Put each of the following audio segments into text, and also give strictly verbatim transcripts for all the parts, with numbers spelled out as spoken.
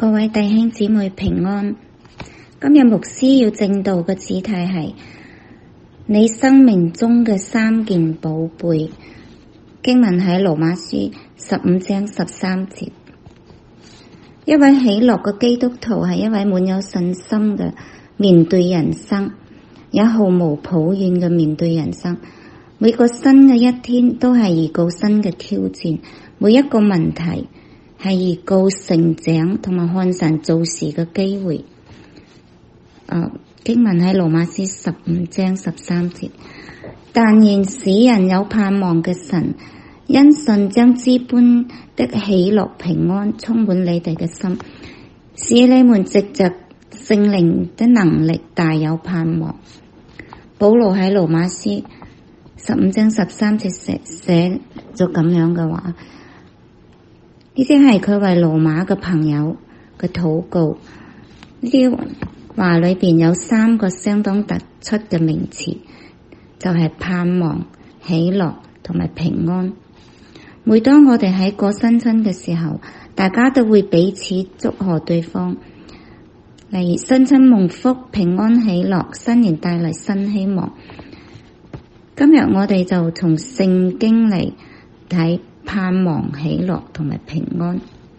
各位弟兄姊妹平安。今日牧師要證道嘅主題係你生命中嘅三件寶貝。經文喺羅馬書十五章十三節。一位喜樂嘅基督徒係一位滿有信心嘅面對人生，也毫無抱怨嘅面對人生。每個新嘅一天都係預告新嘅挑戰，每一個問題係預告成長同埋看神做事嘅機會。誒，經文喺羅馬書十五章十三節。但願使人有盼望嘅神，因信將諸般的喜樂平安充滿你哋嘅心，使你們藉着聖靈的能力大有盼望。保羅喺羅馬書十五章十三節寫寫咗咁樣嘅話，呢啲係佢為羅馬嘅朋友嘅禱告。呢啲話裏邊有三個相當突出嘅名詞，就係、是、盼望、喜樂同埋平安。每當我哋喺過新春嘅時候，大家都會彼此祝賀對方，例如新春蒙福、平安喜樂，新年帶嚟新希望。今日我哋就從聖經嚟睇盼望、喜樂同埋平安。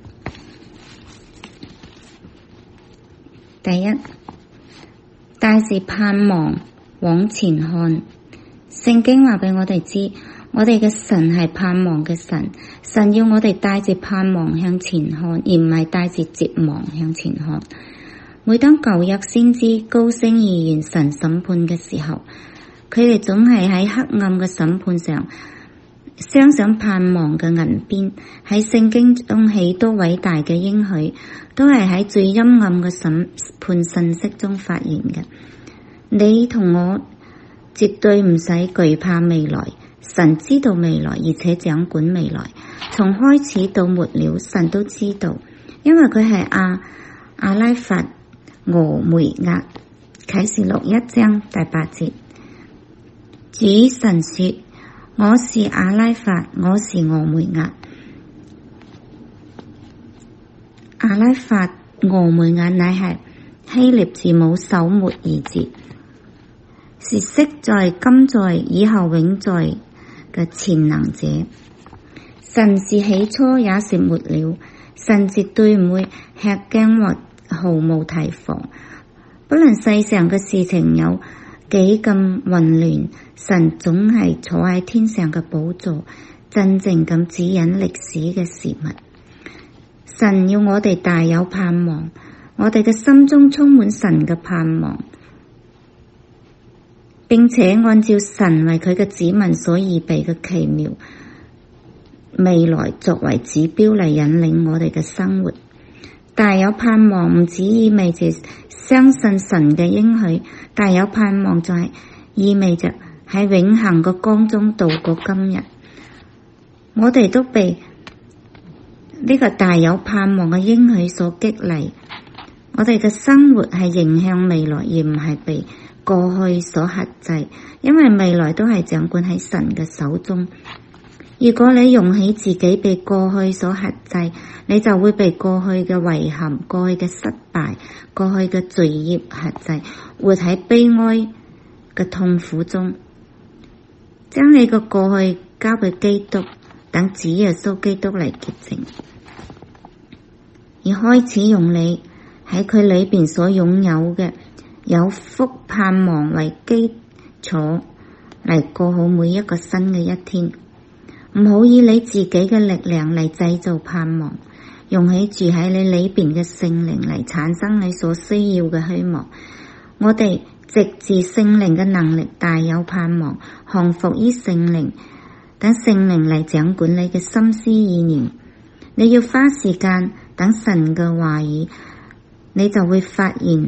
第一，帶住盼望往前看。聖經話俾我哋知，我哋嘅神係盼望嘅神，神要我哋帶住盼望向前看，而唔係帶住絕望向前看。每當舊約先知高聲預言神審判嘅時候，佢哋總係喺黑暗嘅審判上鑲上盼望嘅銀邊。喺聖經中許多偉大嘅應許，都係喺最陰暗嘅審判信息中發現嘅。你同我絕對唔使懼怕未來，神知道未來，而且掌管未來，從開始到末了，神都知道，因為佢係阿阿拉法俄梅押。啟示錄一章第八節。主神說，我是阿拉法，我是俄梅押。阿拉法俄梅押乃係希臘字母首末二字，是昔在、今在、以後永在嘅全能者。神是起初也是末了，神絕對唔會吃驚或毫無提防。不論世上嘅事情有幾咁混亂，神總係坐喺天上嘅寶座，真正咁指引歷史嘅事物。神要我哋大有盼望，我哋嘅心中充滿神嘅盼望，並且按照神為佢嘅子民所預備嘅奇妙未來作為指標嚟引領我哋嘅生活。大有盼望唔只意味住相信神嘅應許，大有盼望就係意味着喺永恆嘅光中度過今日。我哋都被呢個大有盼望嘅應許所激勵，我哋嘅生活係迎向未來，而唔係被過去所轄制，因為未來都係掌管喺神嘅手中。如果你容許自己被過去所轄制，你就會被過去嘅遺憾、過去嘅失敗、過去嘅罪孽轄制，活喺悲哀嘅痛苦中。將你個過去交俾基督，等主耶穌基督嚟潔淨，而開始用你喺佢裏邊所擁有嘅有福盼望為基礎嚟過好每一個新嘅一天。唔好以你自己嘅力量嚟製造盼望，容許住喺你裏邊嘅聖靈嚟產生你所需要嘅希望。我哋藉住聖靈嘅能力大有盼望，降服於聖靈，等聖靈嚟掌管你嘅心思意念。你要花時間等神嘅話語，你就會發現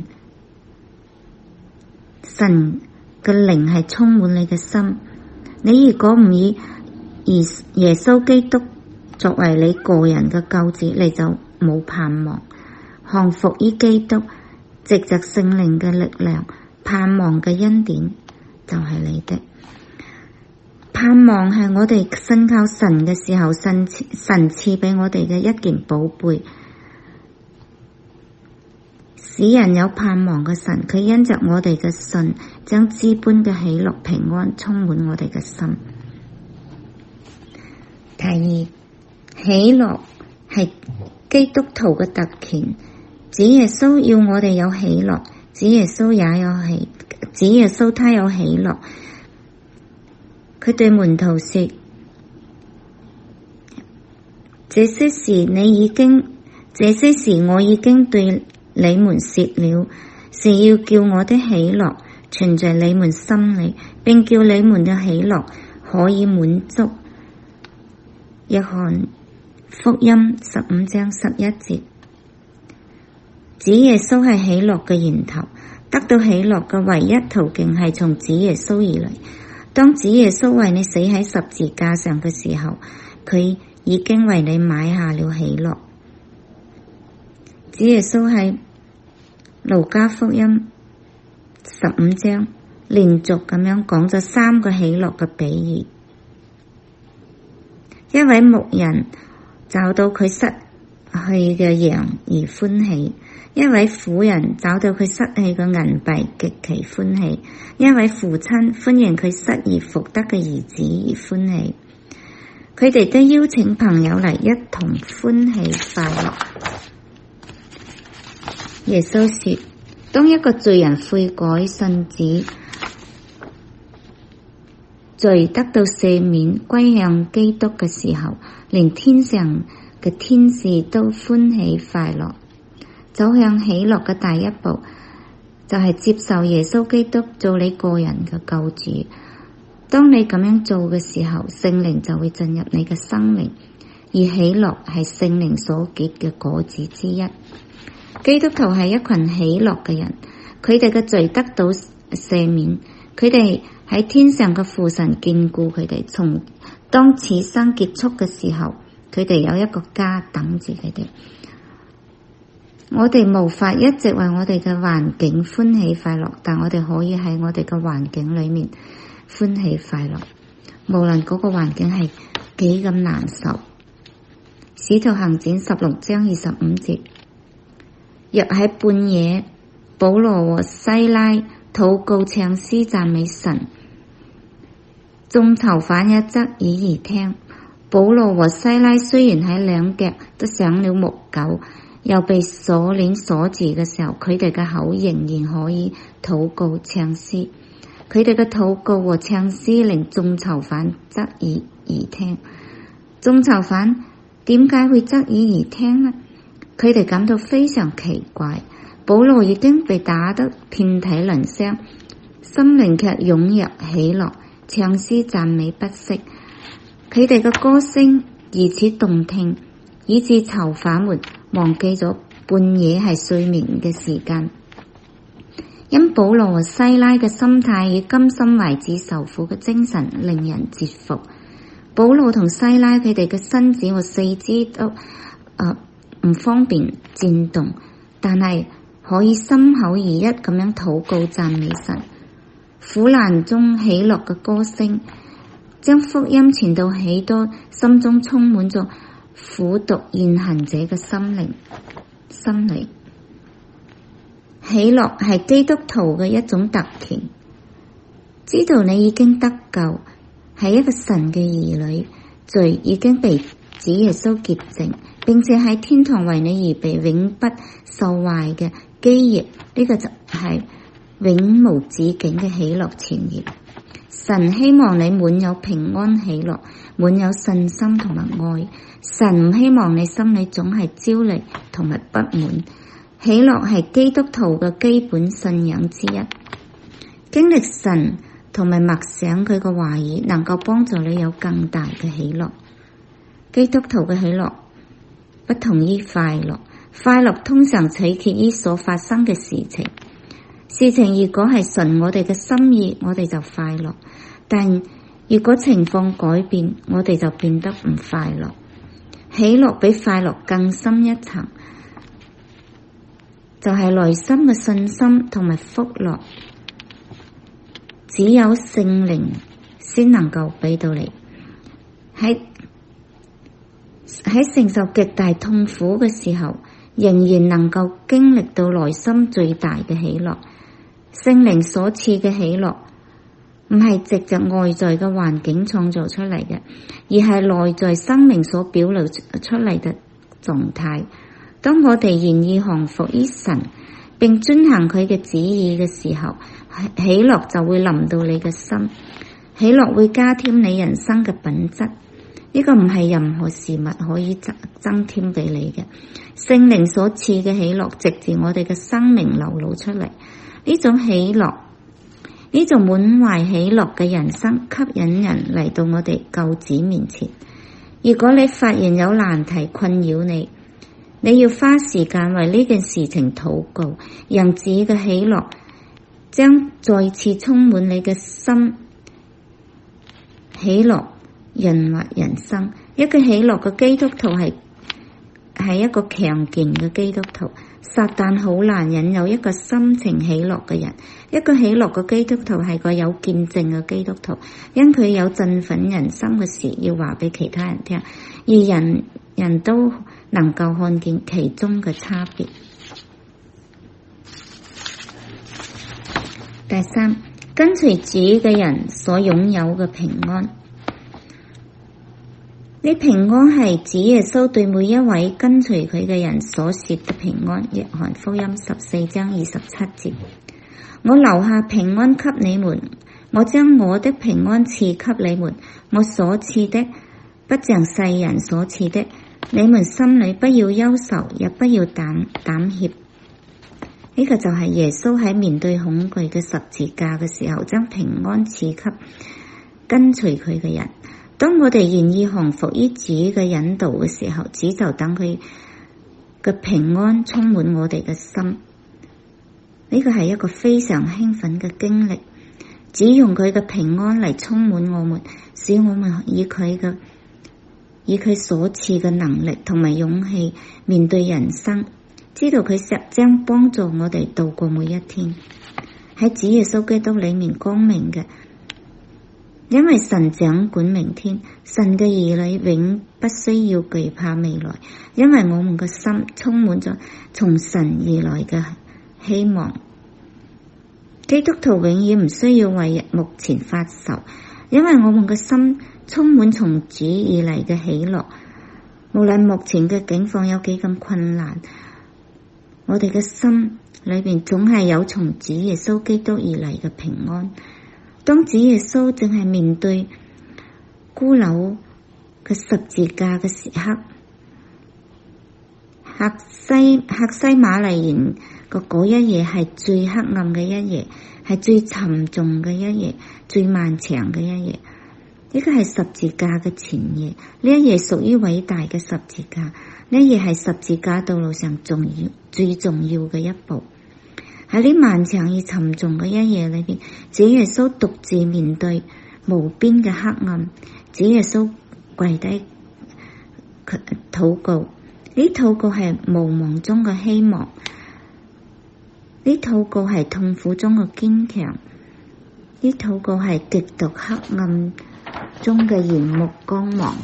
神嘅靈係充滿你嘅心。你如果唔以而耶穌基督作為你個人嘅救主，你就冇盼望。降服於基督，藉着聖靈嘅力量，盼望嘅恩典就係你的。盼望係我哋信靠神嘅時候，神神賜俾我哋嘅一件寶貝。 使人有盼望嘅神，佢因着我哋嘅信，將諸般嘅喜樂平安充滿我哋嘅心。第二，喜樂係基督徒嘅特權。主耶穌要我哋有喜樂，主耶穌也有喜，主耶穌他有喜樂。佢對門徒說：這些事你已經，這些事我已經對你們說了，是要叫我的喜樂存在你們心裡，並叫你們嘅喜樂可以滿足。約翰福音十五章十一節。主耶穌係喜樂嘅源頭，得到喜樂嘅唯一途徑係從主耶穌而嚟。當主耶穌為你死喺十字架上嘅時候，佢已經為你買下了喜樂。主耶穌喺路加福音十五章連續咁樣講咗三個喜樂嘅比喻。一位牧人找到佢失去嘅羊而歡喜，一位婦人找到佢失去嘅銀幣極其歡喜，一位父親歡迎佢失而復得嘅兒子而歡喜。佢哋都邀請朋友嚟一同歡喜快樂。耶穌說：當一個罪人悔改信主，罪得到赦免，歸向基督嘅時候，連天上嘅天使都歡喜快樂。走向喜樂嘅第一步，就係接受耶穌基督做你個人嘅救主。當你咁樣做嘅時候，聖靈就會進入你嘅生命，而喜樂係聖靈所結嘅果子之一。基督徒係一群喜樂嘅人，佢哋嘅罪得到赦免，佢哋喺天上嘅父神眷顧佢哋。從當此生結束嘅時候，佢哋有一個家等住佢哋。我哋無法一直為我哋嘅環境歡喜快樂，但我哋可以喺我哋嘅環境裏面歡喜快樂，無論嗰個環境係幾咁難受。使徒行傳十六章二十五節，若喺半夜，保羅和西拉禱告唱詩讚美神，眾囚犯也側耳而聽。保羅和西拉雖然喺兩腳都上了木狗，又被鎖鏈鎖住嘅時候，佢哋嘅口仍然可以禱告唱詩。佢哋嘅禱告和唱詩令眾囚犯側耳而聽。眾囚犯點解會側耳而聽呢？佢哋感到非常奇怪。保羅已經被打得遍體鱗傷，心靈卻湧入喜樂，唱詩讚美不息。佢哋嘅歌聲如此動聽，以致囚犯們忘記咗半夜係睡眠嘅時間。因保羅和西拉嘅心態與甘心為主受苦嘅精神令人折服。保羅同西拉佢哋嘅身子和四肢都呃唔方便戰動，但係可以心口如一咁樣禱告讚美神。苦難中喜樂嘅歌聲，將福音傳到許多心中充滿咗苦毒現行者嘅心靈心裏。喜樂係基督徒嘅一種特權。知道你已經得救，係一個神嘅兒女，罪已經被主耶穌潔淨，並且喺天堂為你而被永不受壞嘅基業，呢、這個就係永無止境嘅喜樂泉源。神希望你滿有平安喜樂，滿有信心同埋愛。神唔希望你心裏總係焦慮同埋不滿。喜樂係基督徒嘅基本信仰之一。經歷神同埋默想佢嘅話語，能夠幫助你有更大嘅喜樂。基督徒嘅喜樂不同於快樂，快樂通常取決於所發生嘅事情。事情如果係順我哋嘅心意，我哋就快樂；但如果情況改變，我哋就變得唔快樂。喜樂比快樂更深一層，就係內心嘅信心同埋福樂，只有聖靈先能夠俾到你。喺喺承受極大痛苦嘅時候， 仍然能夠經歷到內心最大嘅喜樂。聖靈所賜嘅喜樂唔係藉着外在嘅環境創造出嚟嘅，而係內在生命所表露出嚟嘅狀態。當我哋願意降服於神並遵行佢嘅旨意嘅時候，喜樂就會臨到你嘅心，喜樂會加添你人生嘅品質。呢個唔係任何事物可以增增添俾你嘅，聖靈所賜嘅喜樂，藉住我哋嘅生命流露出嚟。呢種喜樂，呢種滿懷喜樂嘅人生，吸引人嚟到我哋救主面前。如果你發現有難題困擾你，你要花時間為呢件事情禱告，讓主嘅喜樂將再次充滿你嘅心，喜樂潤滑人生。一個喜樂嘅基督徒係係一個強健嘅基督徒。撒旦好難引誘一個心情喜樂嘅人。一個喜樂嘅基督徒係個有見證嘅基督徒，因佢有振奮人心嘅事要話俾其他人聽，而人人都能夠看見其中嘅差別。第三，跟隨主嘅人所擁有嘅平安。呢平安係主耶穌對每一位跟隨佢嘅人所說嘅平安。約翰福音十四章二十七節：我留下平安給你們，我將我的平安賜給你們，我所賜的不像世人所賜的。你們心裏不要憂愁，也不要膽膽怯。呢、這個就係耶穌喺面對恐懼嘅十字架嘅時候，將平安賜給跟隨佢嘅人。當我哋願意降服於主嘅引導嘅時候，主就等佢嘅平安充滿我哋嘅心。呢個係一個非常興奮嘅經歷。主用佢嘅平安嚟充滿我們，使我們以佢嘅以佢所賜嘅能力同埋勇氣面對人生，知道佢實將幫助我哋度過每一天。喺主耶穌基督裏面光明嘅，因為神掌管明天，神嘅兒女永不需要懼怕未來，因為我們嘅心充滿咗從神而來嘅希望。基督徒永遠唔需要為目前發愁，因為我們嘅心充滿從主而嚟嘅喜樂。無論目前嘅境況有幾咁困難，我哋嘅心裏邊總係有從主耶穌基督而嚟嘅平安。當主耶穌正係面對骷髏嘅十字架嘅時刻，客西客西馬尼園個嗰一夜係最黑暗嘅一夜，係最沉重嘅一夜，最漫長嘅一夜。呢個係十字架嘅前夜，呢一夜屬於偉大嘅十字架，呢一夜係十字架道路上重要最重要嘅一步。喺呢漫長而沉重嘅一夜裏邊，主耶穌獨自面對無邊嘅黑暗，主耶穌跪低禱告，呢禱告係無望中嘅希望，呢禱告係痛苦中嘅堅強，呢禱告係極度黑暗中嘅眼目光芒。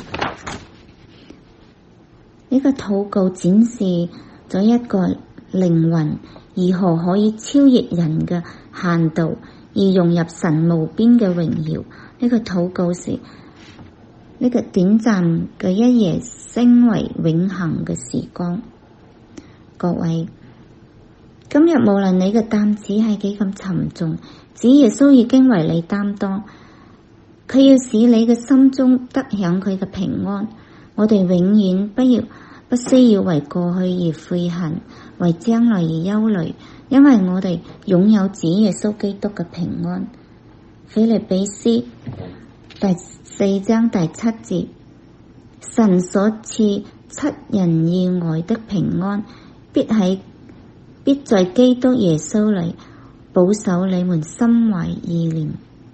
呢個禱告展示咗一個靈魂如何可以超越人嘅限度，而融入神無邊嘅榮耀。呢個禱告時，呢個短暫嘅一夜升為永恆嘅時光。各位，今日無論你嘅擔子係幾咁沉重，主耶穌已經為你擔當，佢要使你嘅心中得享佢嘅平安。我哋永遠不要不需要為過去而悔恨，為將來而憂慮，因為我哋擁有主耶穌基督嘅平安。腓立比書第四章第七節：神所賜出人意外的平安，必喺必在基督耶穌裏保守你們心懷意念。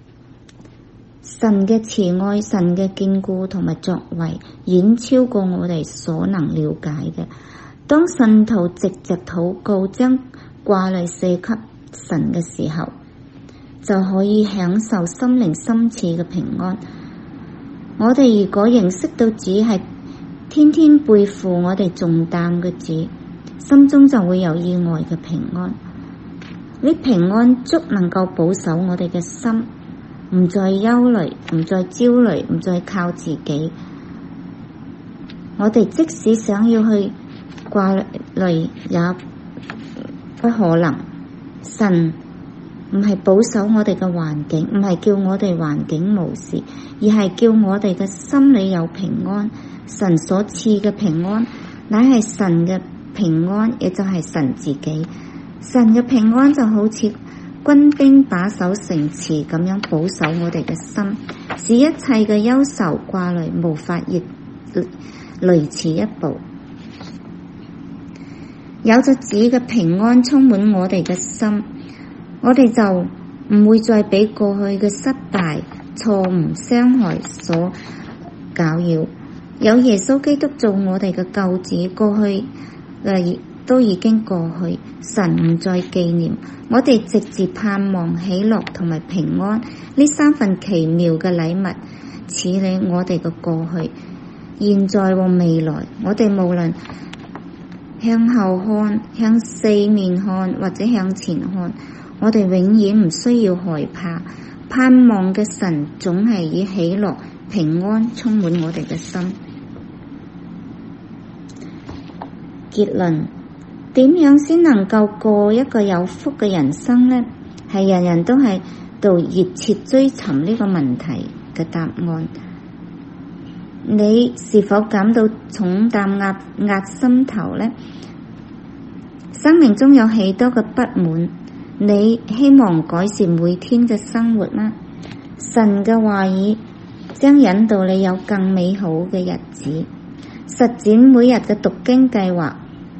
神嘅慈愛、神嘅堅固同埋作為，遠超過我哋所能了解嘅。當信徒藉着禱告將掛慮卸給神嘅時候，就可以享受心靈深處嘅平安。我哋如果認識到主係天天背負我哋重擔嘅主， 心中就會有意外嘅平安。呢平安足能夠保守我哋嘅心，唔再憂慮，唔再焦慮，唔再靠自己。我哋即使想要去掛慮，也不可能。神唔係保守我哋嘅環境，唔係叫我哋環境無事，而係叫我哋嘅心裏有平安。神所賜嘅平安，乃係神嘅平安，亦就係神自己。神嘅平安就好似軍兵把守城池咁樣保守我哋嘅心，使一切嘅憂愁掛慮無法越雷池一步。有咗主嘅平安充滿我哋嘅心，我哋就唔會再俾過去嘅失敗、錯誤、傷害所攪擾。有耶穌基督做我哋嘅救主，過去誒都已經過去，神唔再紀念。我哋直接盼望喜樂同埋平安呢三份奇妙嘅禮物，賜予我哋嘅過去、現在和未來。我哋無論向後看、向四面看或者向前看，我哋永遠唔需要害怕。盼望嘅神總係以喜樂、平安充滿我哋嘅心。結論：點樣先能夠過一個有福嘅人生呢？係人人都喺度熱切追尋呢個問題嘅答案。你是否感到重擔壓壓心頭呢？生命中有許多嘅不滿，你希望改善每天嘅生活嗎？神嘅話語將引導你有更美好嘅日子。實踐每日嘅讀經計劃，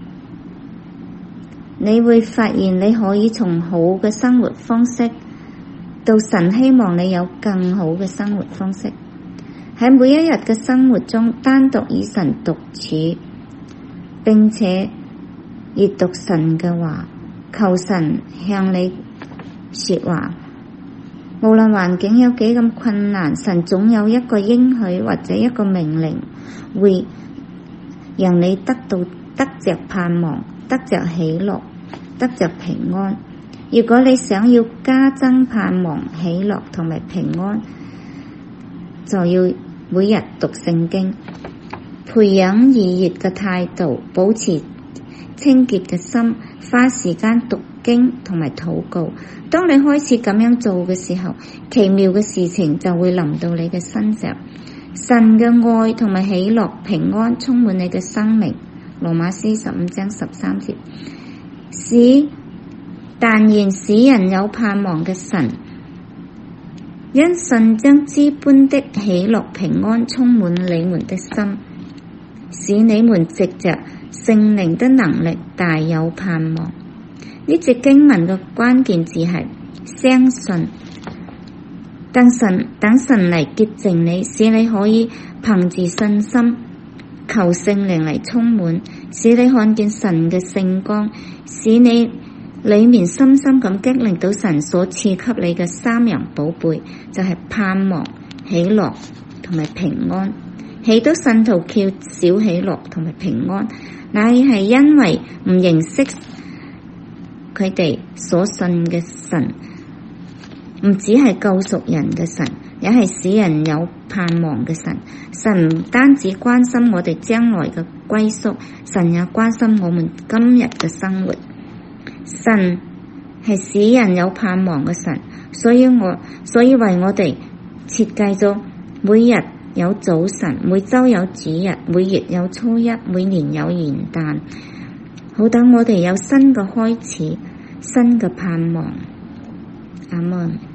你會發現你可以從好嘅生活方式到神希望你有更好嘅生活方式。喺每一日嘅生活中，單獨與神獨處，並且閱讀神嘅話，求神向你說話。無論環境有幾咁困難，神總有一個應許或者一個命令，會讓你得到得着盼望，得着喜樂，得着平安。如果你想要加增盼望、喜樂同埋平安，就要每日讀聖經，培養愉悅嘅態度，保持清潔嘅心，花時間讀經同埋禱告。當你開始咁樣做嘅時候，奇妙嘅事情就會臨到你嘅身上。神嘅愛同埋喜樂、平安充滿你嘅生命。羅馬書十五章十三節，使但願使人有盼望嘅神，因信將諸般的喜樂平安充滿你們的心，使你們藉着聖靈的能力大有盼望。呢節經文嘅關鍵字係相信。等神等神嚟潔淨你，使你可以憑住信心求聖靈嚟充滿，使你看見神嘅聖光，使你裏面深深咁經歷到神所賜給你嘅三樣寶貝，就係、是、盼望、喜樂同埋平安。許多信徒缺少喜樂同埋平安，那係因為唔認識佢哋所信嘅神。唔只係救贖人嘅神，也係使人有盼望嘅神。神唔單止關心我哋將來嘅歸宿，神也關心我們今日嘅生活。神係使人有盼望嘅神，所以我所以為我哋設計咗每日有早晨，每周有主日，每月有初一，每年有元旦，好等我哋有新嘅開始，新嘅盼望。阿們。